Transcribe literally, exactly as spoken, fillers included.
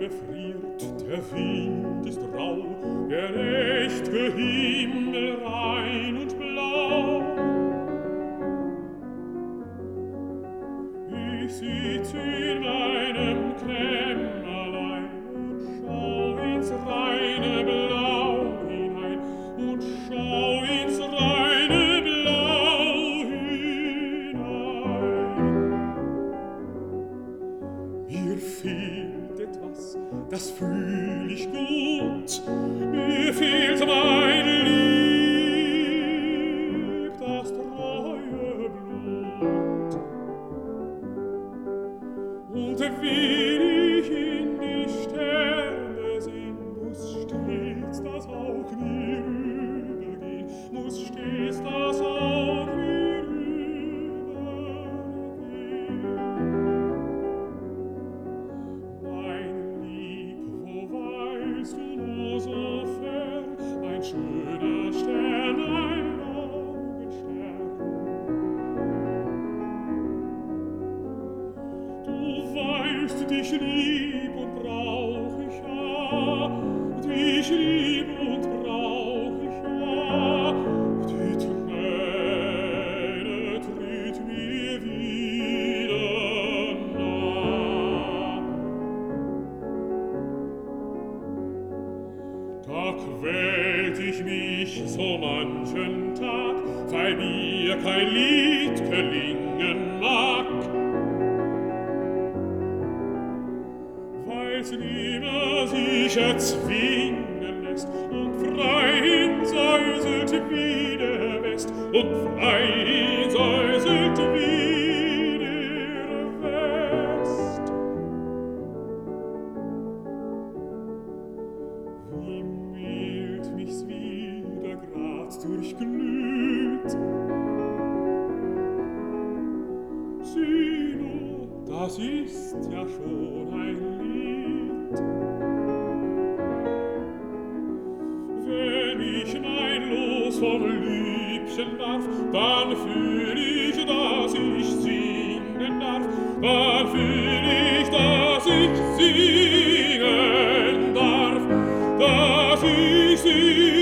friert, der Wind ist rau, der nächt'ge Himmel rein und blau. Ich sitz in meinem Kämmerlein und schau ins reine Blau hinein und schau ins reine Blau hinein. Mir fehlt etwas, das fühl ich gut, mir fehlt mein Lieb, das treue Blut. Und will ich in die Sterne sehen, muss stets das Aug mir übergehen, muss stets das Aug mir übergehen. Mein Lieb, wo weilst du nur so fern, ein schöner Stern, ein Augenstern? Du weißt, dich lieb und brauch ich ja, dich lieb und brauch ich ja, die Träne tritt mir wieder nah. Da quält ich mich so manchen Tag, weil mir kein Lied gelingen mag. Weil's nimmer sich erzwingen lässt und frei hinsäuselt wie der West und frei hinsäuselt wie der West. Wie mild mich's wieder grad durchglüht. Sieh nur, das ist ja schon ein Lied. Wenn ich mein Los vom Liebchen darf, dann fühl ich, dass ich singen darf, dann fühl ich, dass ich singen darf, dass ich singen